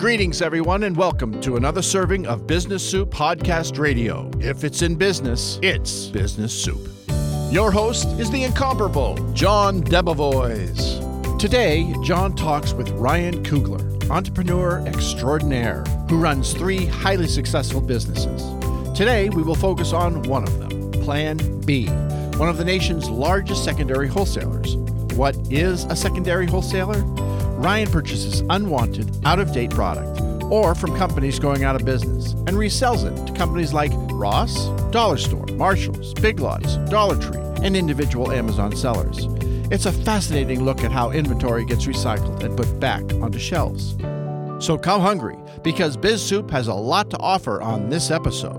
Greetings, everyone, and welcome to another serving of Business Soup Podcast Radio. If it's in business, it's Business Soup. Your host is the incomparable John Debevoise. Today, John talks with Ryan Coogler, entrepreneur extraordinaire, who runs 3 highly successful businesses. Today, we will focus on one of them, Plan B, one of the nation's largest secondary wholesalers. What is a secondary wholesaler? Ryan purchases unwanted, out-of-date product, or from companies going out of business, and resells it to companies like Ross, Dollar Store, Marshalls, Big Lots, Dollar Tree, and individual Amazon sellers. It's a fascinating look at how inventory gets recycled and put back onto shelves. So come hungry, because Biz Soup has a lot to offer on this episode.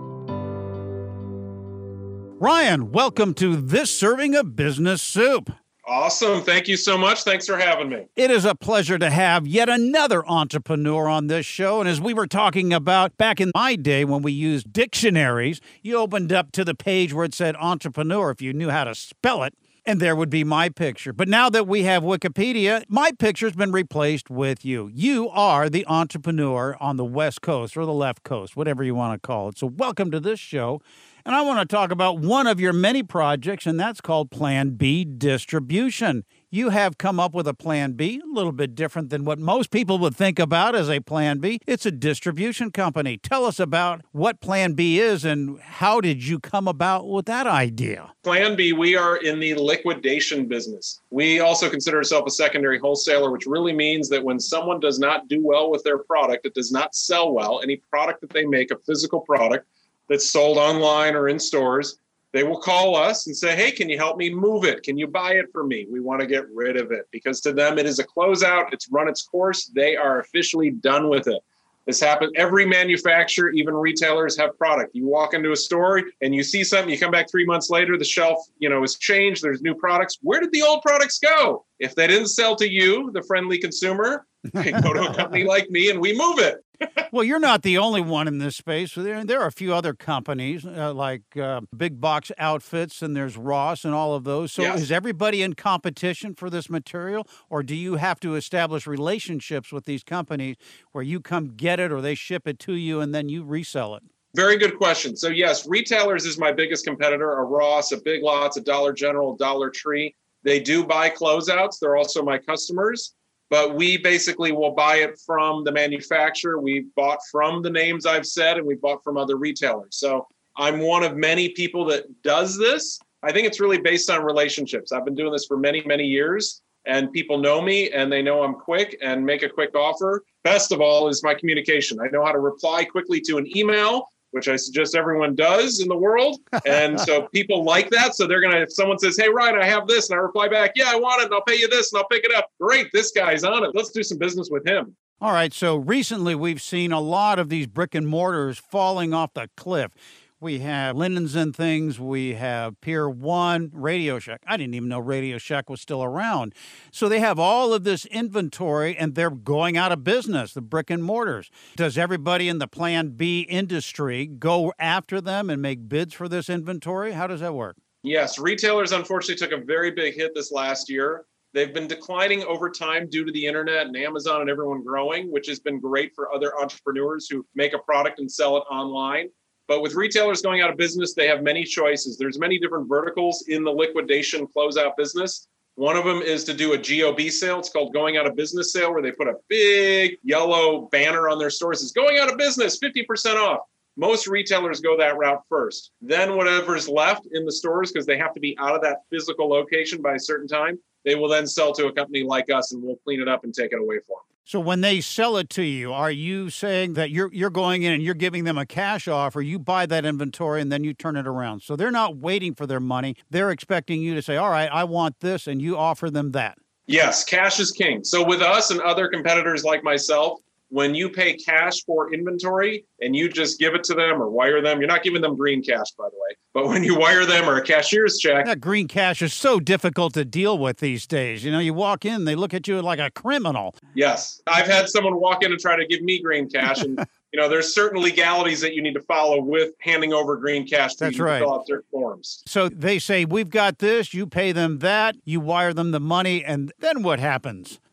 Ryan, welcome to this serving of Business Soup. Awesome. Thank you so much. Thanks for having me. It is a pleasure to have yet another entrepreneur on this show. And as we were talking about back in my day when we used dictionaries, you opened up to the page where it said entrepreneur if you knew how to spell it, and there would be my picture. But now that we have Wikipedia, my picture's been replaced with you. You are the entrepreneur on the West Coast or the left coast, whatever you want to call it. So welcome to this show. And I want to talk about one of your many projects, and that's called Plan B Distribution. You have come up with a Plan B, a little bit different than what most people would think about as a Plan B. It's a distribution company. Tell us about what Plan B is and how did you come about with that idea? Plan B, we are in the liquidation business. We also consider ourselves a secondary wholesaler, which really means that when someone does not do well with their product, it does not sell well, any product that they make, a physical product, that's sold online or in stores, they will call us and say, hey, can you help me move it? Can you buy it for me? We want to get rid of it because to them, it is a closeout. It's run its course. They are officially done with it. This happens. Every manufacturer, even retailers have product. You walk into a store and you see something, you come back 3 months later, the shelf, is changed. There's new products. Where did the old products go? If they didn't sell to you, the friendly consumer, they go to a company like me and we move it. Well, you're not the only one in this space. There are a few other companies like Big Box Outfits, and there's Ross and all of those. So Yes. Is everybody in competition for this material, or do you have to establish relationships with these companies where you come get it or they ship it to you and then you resell it? Very good question. So yes, retailers is my biggest competitor, a Ross, a Big Lots, a Dollar General, Dollar Tree. They do buy closeouts. They're also my customers. But we basically will buy it from the manufacturer. We bought from the names I've said, and we bought from other retailers. So I'm one of many people that does this. I think it's really based on relationships. I've been doing this for many, many years, and people know me, and they know I'm quick and make a quick offer. Best of all is my communication. I know how to reply quickly to an email, which I suggest everyone does in the world. And so people like that. So they're going to, if someone says, hey, Ryan, I have this, and I reply back, yeah, I want it, and I'll pay you this, and I'll pick it up. Great, this guy's on it. Let's do some business with him. All right, so recently we've seen a lot of these brick and mortars falling off the cliff. We have Linens and Things. We have Pier 1, Radio Shack. I didn't even know Radio Shack was still around. So they have all of this inventory, and they're going out of business, the brick and mortars. Does everybody in the Plan B industry go after them and make bids for this inventory? How does that work? Yes, retailers unfortunately took a very big hit this last year. They've been declining over time due to the internet and Amazon and everyone growing, which has been great for other entrepreneurs who make a product and sell it online. But with retailers going out of business, they have many choices. There's many different verticals in the liquidation closeout business. One of them is to do a GOB sale. It's called going out of business sale, where they put a big yellow banner on their stores. It's going out of business, 50% off. Most retailers go that route first. Then whatever's left in the stores, because they have to be out of that physical location by a certain time, they will then sell to a company like us and we'll clean it up and take it away for them. So when they sell it to you, are you saying that you're going in and you're giving them a cash offer, you buy that inventory and then you turn it around? So they're not waiting for their money. They're expecting you to say, all right, I want this, and you offer them that. Yes, cash is king. So with us and other competitors like myself, when you pay cash for inventory and you just give it to them or wire them, you're not giving them green cash, by the way, but when you wire them or a cashier's check. That green cash is so difficult to deal with these days. You walk in, they look at you like a criminal. Yes. I've had someone walk in and try to give me green cash. And, there's certain legalities that you need to follow with handing over green cash to you to fill out certain forms. So they say, we've got this, you pay them that, you wire them the money, and then what happens?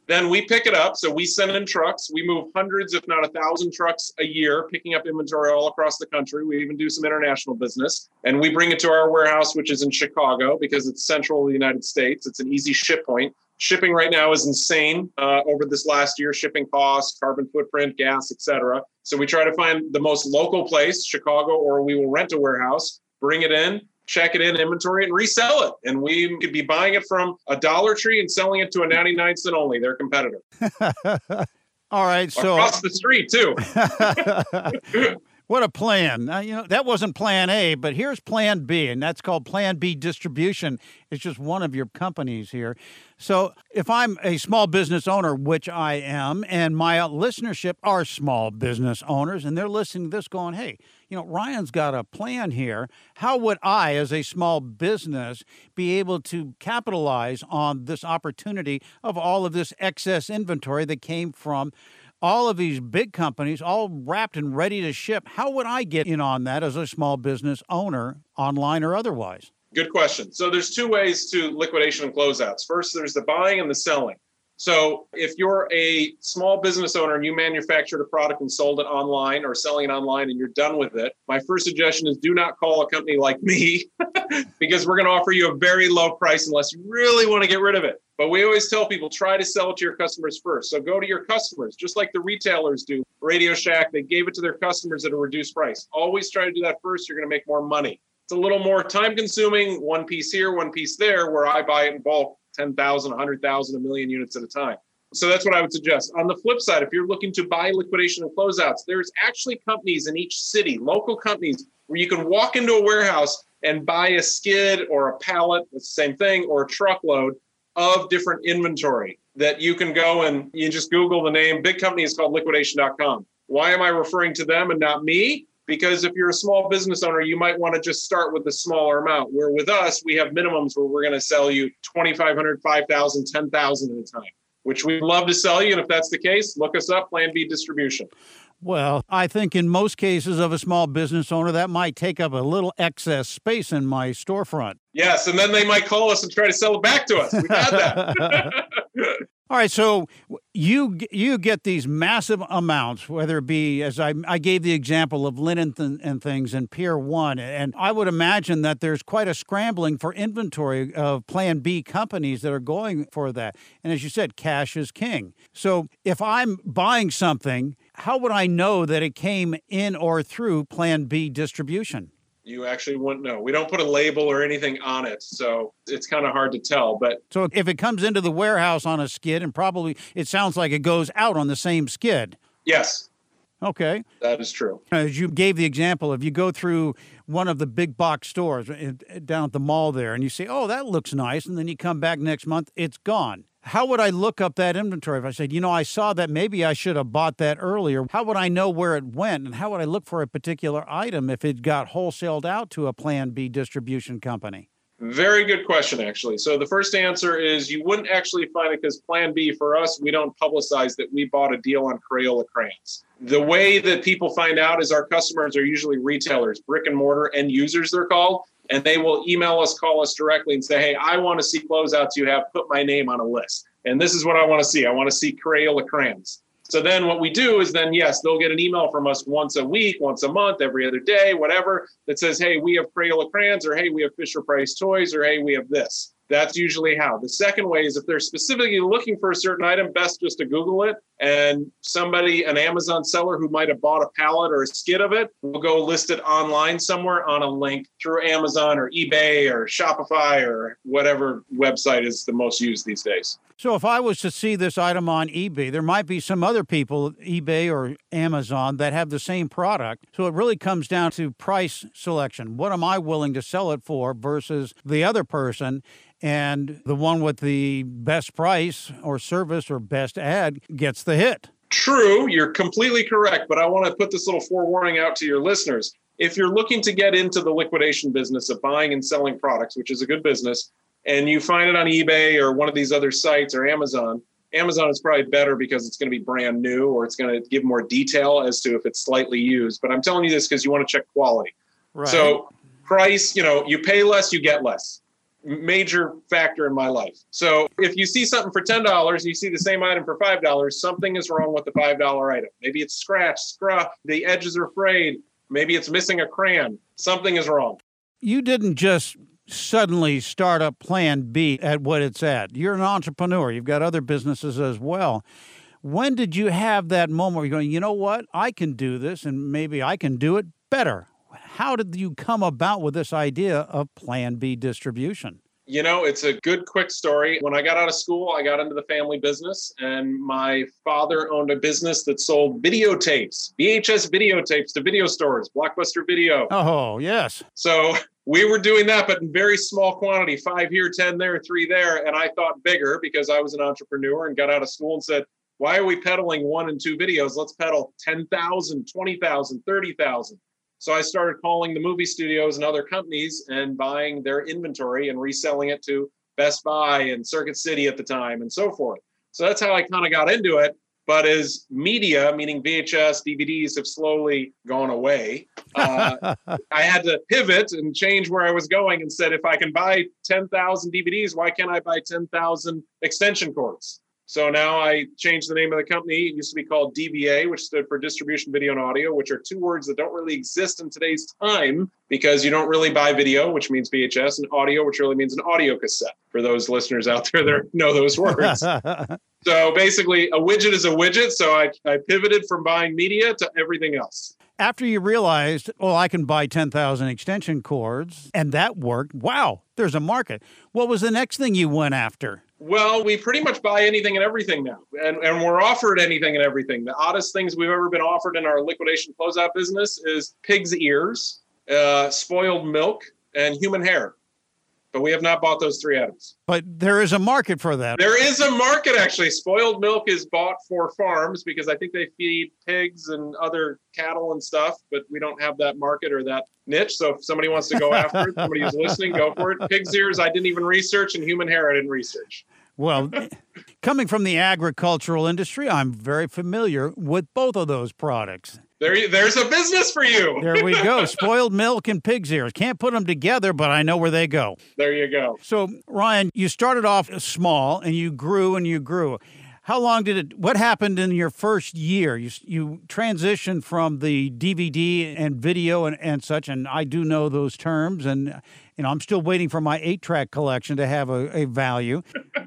Then we pick it up. So we send in trucks. We move hundreds, if not 1,000 trucks a year, picking up inventory all across the country. We even do some international business. And we bring it to our warehouse, which is in Chicago, because it's central to the United States. It's an easy ship point. Shipping right now is insane over this last year, shipping costs, carbon footprint, gas, et cetera. So we try to find the most local place, Chicago, or we will rent a warehouse, bring it in, check it in, inventory it, and resell it. And we could be buying it from a Dollar Tree and selling it to a 99-cent only, their competitor. All right. So across the street, too. What a plan. That wasn't plan A, but here's plan B, and that's called Plan B Distribution. It's just one of your companies here. So if I'm a small business owner, which I am, and my listenership are small business owners, and they're listening to this going, hey, Ryan's got a plan here. How would I, as a small business, be able to capitalize on this opportunity of all of this excess inventory that came from all of these big companies, all wrapped and ready to ship? How would I get in on that as a small business owner, online or otherwise? Good question. So there's two ways to liquidation and closeouts. First, there's the buying and the selling. So if you're a small business owner and you manufactured a product and sold it online or selling it online and you're done with it, my first suggestion is do not call a company like me because we're going to offer you a very low price unless you really want to get rid of it. But we always tell people, try to sell it to your customers first. So go to your customers, just like the retailers do. Radio Shack, they gave it to their customers at a reduced price. Always try to do that first. You're going to make more money. It's a little more time consuming, one piece here, one piece there, where I buy it in bulk, 10,000, 100,000, a million units at a time. So that's what I would suggest. On the flip side, if you're looking to buy liquidation and closeouts, there's actually companies in each city, local companies, where you can walk into a warehouse and buy a skid or a pallet, it's the same thing, or a truckload of different inventory that you can go and you just Google the name. Big company is called liquidation.com. Why am I referring to them and not me? Because if you're a small business owner, you might want to just start with a smaller amount, where with us, we have minimums where we're going to sell you 2,500, 5,000, 10,000 at a time, which we'd love to sell you. And if that's the case, look us up, Plan B Distribution. Well, I think in most cases of a small business owner, that might take up a little excess space in my storefront. Yes, and then they might call us and try to sell it back to us. We've had that. All right, so you get these massive amounts, whether it be, as I gave the example of linen and things in Pier 1, and I would imagine that there's quite a scrambling for inventory of Plan B companies that are going for that. And as you said, cash is king. So if I'm buying something, how would I know that it came in or through Plan B distribution? You actually wouldn't know. We don't put a label or anything on it, so it's kind of hard to tell. But so if it comes into the warehouse on a skid, and probably it sounds like it goes out on the same skid. Yes. Okay. That is true. As you gave the example, if you go through one of the big box stores down at the mall there and you say, oh, that looks nice, and then you come back next month, it's gone. How would I look up that inventory if I said, I saw that, maybe I should have bought that earlier? How would I know where it went? And how would I look for a particular item if it got wholesaled out to a Plan B distribution company? Very good question, actually. So the first answer is you wouldn't actually find it because Plan B for us, we don't publicize that we bought a deal on Crayola crayons. The way that people find out is our customers are usually retailers, brick and mortar end users, they're called. And they will email us, call us directly and say, hey, I want to see closeouts you have, put my name on a list. And this is what I want to see. I want to see Crayola crayons. So then what we do is then, yes, they'll get an email from us once a week, once a month, every other day, whatever, that says, hey, we have Crayola crayons, or hey, we have Fisher-Price toys, or hey, we have this. That's usually how. The second way is if they're specifically looking for a certain item, best just to Google it. And somebody, an Amazon seller who might have bought a pallet or a skid of it, will go list it online somewhere on a link through Amazon or eBay or Shopify or whatever website is the most used these days. So if I was to see this item on eBay, there might be some other people, eBay or Amazon, that have the same product. So it really comes down to price selection. What am I willing to sell it for versus the other person? And the one with the best price or service or best ad gets the hit. True, you're completely correct. But I want to put this little forewarning out to your listeners. If you're looking to get into the liquidation business of buying and selling products, which is a good business, and you find it on eBay or one of these other sites or Amazon is probably better because it's going to be brand new or it's going to give more detail as to if it's slightly used. But I'm telling you this because you want to check quality. Right. So price, you pay less, you get less. major factor in my life. So if you see something for $10, you see the same item for $5, something is wrong with the $5 item. Maybe it's scratched, scruff, the edges are frayed. Maybe it's missing a crayon. Something is wrong. You didn't just suddenly start up Plan B at what it's at. You're an entrepreneur. You've got other businesses as well. When did you have that moment where you're going, you know what, I can do this and maybe I can do it better? How did you come about with this idea of Plan B distribution? You know, it's a good, quick story. When I got out of school, I got into the family business, and my father owned a business that sold videotapes, VHS videotapes to video stores, Blockbuster Video. Oh, yes. So we were doing that, but in very small quantity, 5 here, 10 there, 3 there. And I thought bigger because I was an entrepreneur and got out of school and said, why are we peddling 1 and 2 videos? Let's peddle 10,000, 20,000, 30,000. So I started calling the movie studios and other companies and buying their inventory and reselling it to Best Buy and Circuit City at the time and so forth. So that's how I kind of got into it. But as media, meaning VHS, DVDs, have slowly gone away, I had to pivot and change where I was going and said, if I can buy 10,000 DVDs, why can't I buy 10,000 extension cords? So now I changed the name of the company. It used to be called DVA, which stood for Distribution, Video, and Audio, which are 2 words that don't really exist in today's time because you don't really buy video, which means VHS, and audio, which really means an audio cassette, for those listeners out there that know those words. So basically, a widget is a widget. So I pivoted from buying media to everything else. After you realized, oh, I can buy 10,000 extension cords, and that worked, wow, there's a market. What was the next thing you went after? Well, we pretty much buy anything and everything now, and we're offered anything and everything. The oddest things we've ever been offered in our liquidation closeout business is pig's ears, spoiled milk, and human hair. But we have not bought those 3 items. But there is a market for that. There is a market, actually. Spoiled milk is bought for farms because I think they feed pigs and other cattle and stuff, but we don't have that market or that niche. So if somebody wants to go after it, somebody who's listening, go for it. Pig's ears, I didn't even research, and human hair, I didn't research. Well, coming from the agricultural industry, I'm very familiar with both of those products. There's a business for you. There we go. Spoiled milk and pig's ears. Can't put them together, but I know where they go. There you go. So, Ryan, you started off small and you grew and you grew. How long what happened in your first year? You transitioned from the DVD and video and such, and I do know those terms, and I'm still waiting for my 8-track collection to have a value.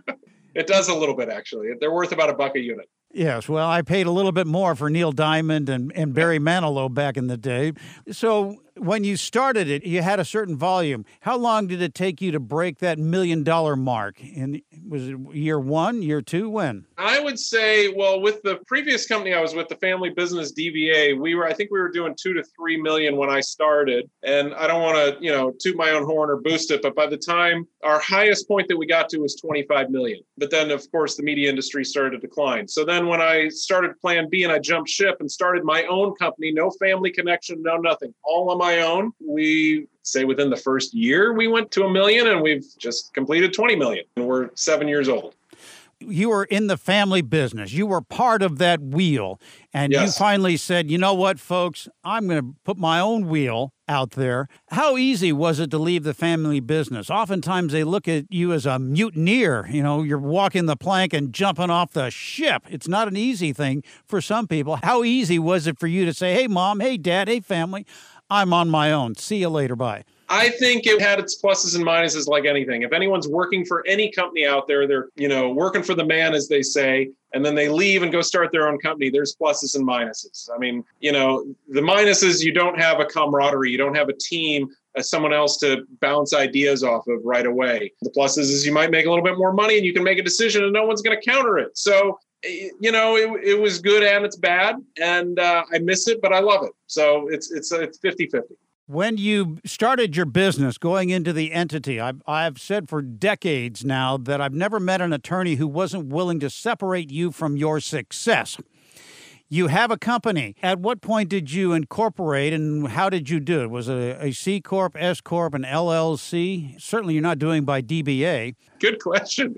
It does a little bit, actually. They're worth about $1 a unit. Yes, well, I paid a little bit more for Neil Diamond and Barry Manilow back in the day. So when you started it, you had a certain volume. How long did it take you to break that $1 million mark? And was it year 1, year 2? When? I would say, well, with the previous company I was with, the family business DVA, I think we were doing 2 to 3 million when I started. And I don't want to, toot my own horn or boost it, but by the time our highest point that we got to was 25 million. But then, of course, the media industry started to decline. So then when I started Plan B and I jumped ship and started my own company, no family connection, no nothing, all on my own, we say within the first year, we went to $1 million, and we've just completed 20 million. And we're 7 years old. You were in the family business. You were part of that wheel. And Yes. You finally said, you know what, folks, I'm going to put my own wheel out there. How easy was it to leave the family business? Oftentimes they look at you as a mutineer. You're walking the plank and jumping off the ship. It's not an easy thing for some people. How easy was it for you to say, hey, Mom, hey, Dad, hey, family, I'm on my own. See you later. Bye. I think it had its pluses and minuses like anything. If anyone's working for any company out there, they're, working for the man, as they say, and then they leave and go start their own company. There's pluses and minuses. I mean, the minuses, you don't have a camaraderie. You don't have a team, someone else to bounce ideas off of right away. The pluses is you might make a little bit more money and you can make a decision and no one's going to counter it. So, it was good and it's bad. And I miss it, but I love it. So it's 50-50. When you started your business going into the entity, I've said for decades now that I've never met an attorney who wasn't willing to separate you from your success. You have a company. At what point did you incorporate and how did you do it? Was it a C Corp, S Corp, an LLC? Certainly you're not doing by DBA. Good question.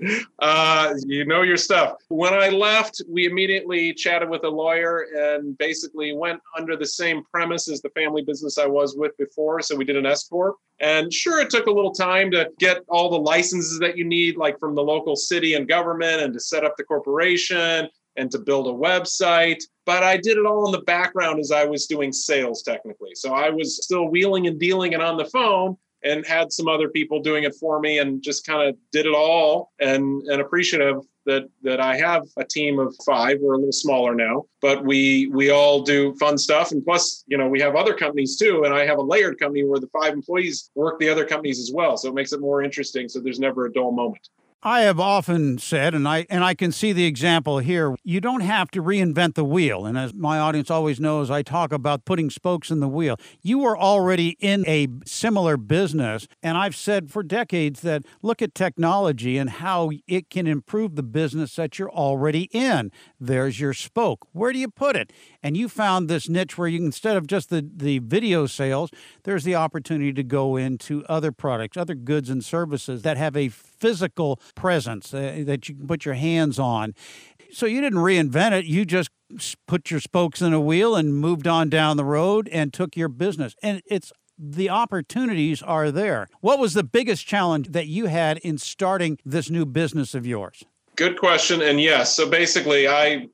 You know your stuff. When I left, we immediately chatted with a lawyer and basically went under the same premise as the family business I was with before. So we did an S Corp. And sure, it took a little time to get all the licenses that you need, like from the local city and government, and to set up the corporation and to build a website. But I did it all in the background as I was doing sales technically. So I was still wheeling and dealing and on the phone, and had some other people doing it for me, and just kind of did it all, and appreciative that I have a team of 5. We're a little smaller now, but we all do fun stuff. And plus, we have other companies too. And I have a layered company where the 5 employees work the other companies as well. So it makes it more interesting. So there's never a dull moment. I have often said, and I can see the example here, you don't have to reinvent the wheel. And as my audience always knows, I talk about putting spokes in the wheel. You were already in a similar business, and I've said for decades that look at technology and how it can improve the business that you're already in. There's your spoke. Where do you put it? And you found this niche where you, instead of just the video sales, there's the opportunity to go into other products, other goods and services that have a physical presence that you can put your hands on. So you didn't reinvent it. You just put your spokes in a wheel and moved on down the road and took your business. And the opportunities are there. What was the biggest challenge that you had in starting this new business of yours? Good question. And yes, so I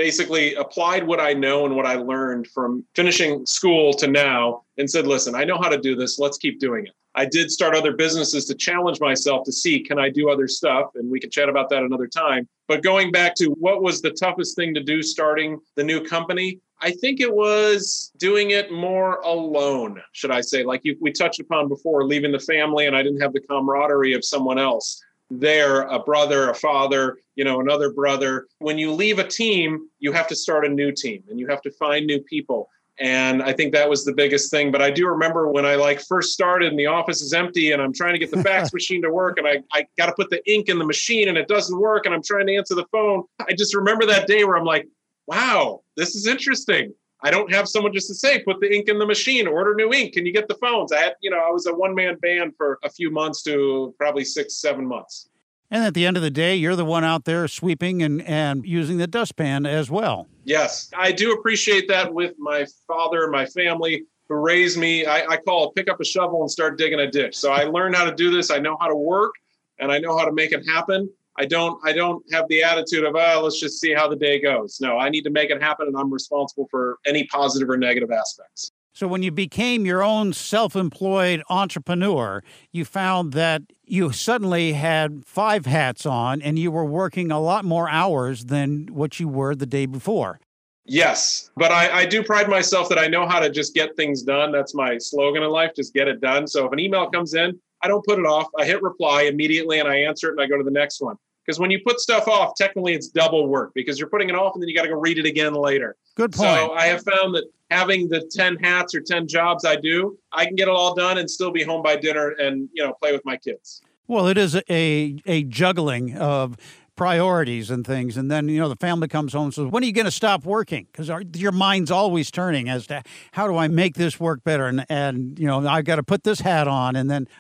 applied what I know and what I learned from finishing school to now and said, listen, I know how to do this. Let's keep doing it. I did start other businesses to challenge myself to see, can I do other stuff? And we can chat about that another time. But going back to what was the toughest thing to do starting the new company, I think it was doing it more alone, should I say. Like we touched upon before, leaving the family, and I didn't have the camaraderie of someone else there, a brother, a father, another brother. When you leave a team, you have to start a new team and you have to find new people. And I think that was the biggest thing. But I do remember when I first started and the office is empty and I'm trying to get the fax machine to work and I got to put the ink in the machine and it doesn't work and I'm trying to answer the phone. I just remember that day where I'm like, wow, this is interesting. I don't have someone just to say, put the ink in the machine, order new ink. Can you get the phones? I was a one-man band for a few months to probably 6-7 months. And at the end of the day, you're the one out there sweeping and using the dustpan as well. Yes, I do appreciate that with my father and my family who raised me. I call it pick up a shovel and start digging a ditch. So I learned how to do this. I know how to work and I know how to make it happen. I don't have the attitude of, let's just see how the day goes. No, I need to make it happen and I'm responsible for any positive or negative aspects. So when you became your own self-employed entrepreneur, you found that you suddenly had 5 hats on and you were working a lot more hours than what you were the day before. Yes, but I do pride myself that I know how to just get things done. That's my slogan in life, just get it done. So if an email comes in, I don't put it off. I hit reply immediately and I answer it and I go to the next one. Because when you put stuff off, technically it's double work because you're putting it off and then you got to go read it again later. Good point. So I have found that having the 10 hats or 10 jobs I do, I can get it all done and still be home by dinner and, play with my kids. Well, it is a juggling of priorities and things. And then, the family comes home and says, when are you going to stop working? Because your mind's always turning as to how do I make this work better? And I got to put this hat on. And then,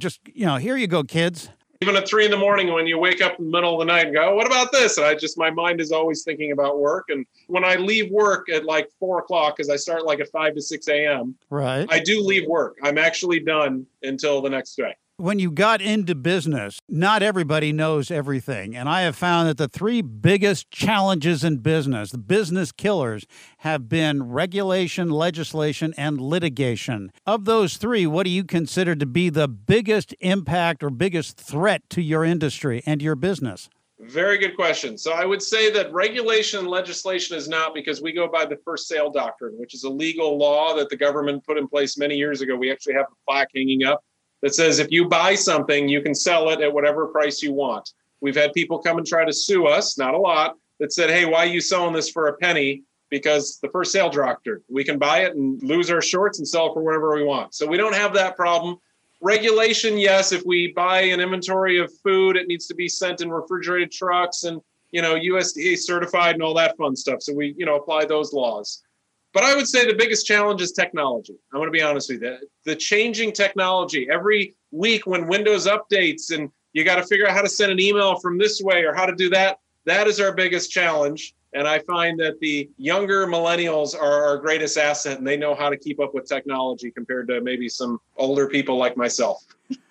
here you go, kids. Even at 3 a.m. when you wake up in the middle of the night and go, what about this? And my mind is always thinking about work. And when I leave work at 4 o'clock, because I start at 5 to 6 a.m., right, I do leave work. I'm actually done until the next day. When you got into business, not everybody knows everything. And I have found that the 3 biggest challenges in business, the business killers, have been regulation, legislation, and litigation. Of those 3, what do you consider to be the biggest impact or biggest threat to your industry and your business? Very good question. So I would say that regulation and legislation is not, because we go by the first sale doctrine, which is a legal law that the government put in place many years ago. We actually have a plaque hanging up that says if you buy something, you can sell it at whatever price you want. We've had people come and try to sue us, not a lot, that said, hey, why are you selling this for a penny? Because the first sale doctrine, we can buy it and lose our shorts and sell it for whatever we want. So we don't have that problem. Regulation, yes, if we buy an inventory of food, it needs to be sent in refrigerated trucks and USDA certified and all that fun stuff. So we, apply those laws. But I would say the biggest challenge is technology. I'm going to be honest with you. The changing technology every week when Windows updates and you got to figure out how to send an email from this way or how to do that. That is our biggest challenge. And I find that the younger millennials are our greatest asset, and they know how to keep up with technology compared to maybe some older people like myself.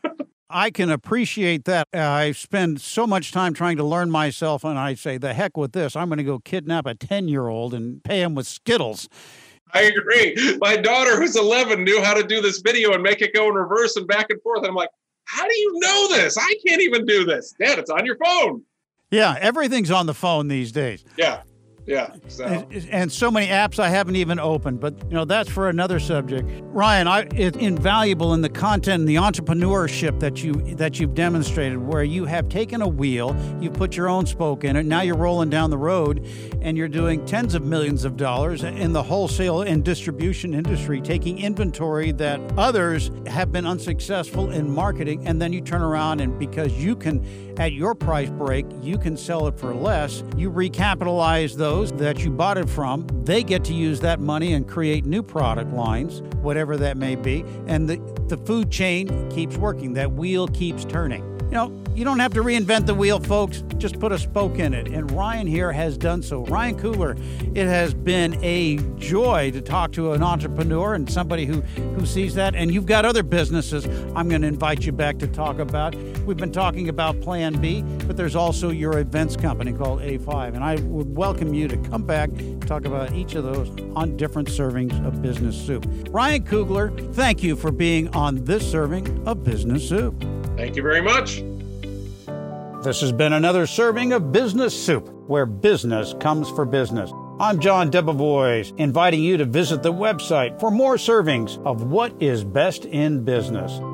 I can appreciate that. I spend so much time trying to learn myself, and I say, the heck with this. I'm going to go kidnap a 10-year-old and pay him with Skittles. I agree. My daughter, who's 11, knew how to do this video and make it go in reverse and back and forth. And I'm like, how do you know this? I can't even do this. Dad, it's on your phone. Yeah, everything's on the phone these days. Yeah. So. And so many apps I haven't even opened, but that's for another subject. Ryan, it's invaluable in the content and the entrepreneurship that you've demonstrated, where you have taken a wheel, you've put your own spoke in it, now you're rolling down the road, and you're doing tens of millions of dollars in the wholesale and distribution industry, taking inventory that others have been unsuccessful in marketing, and then you turn around and because you can, at your price break, you can sell it for less, you recapitalize those that you bought it from, they get to use that money and create new product lines, whatever that may be, and the food chain keeps working. That wheel keeps turning. You don't have to reinvent the wheel, folks. Just put a spoke in it. And Ryan here has done so. Ryan Coogler, it has been a joy to talk to an entrepreneur and somebody who sees that. And you've got other businesses I'm going to invite you back to talk about. We've been talking about Plan B, but there's also your events company called A5. And I would welcome you to come back and talk about each of those on different servings of Business Soup. Ryan Coogler, thank you for being on this serving of Business Soup. Thank you very much. This has been another serving of Business Soup, where business comes for business. I'm John Debevoise, inviting you to visit the website for more servings of what is best in business.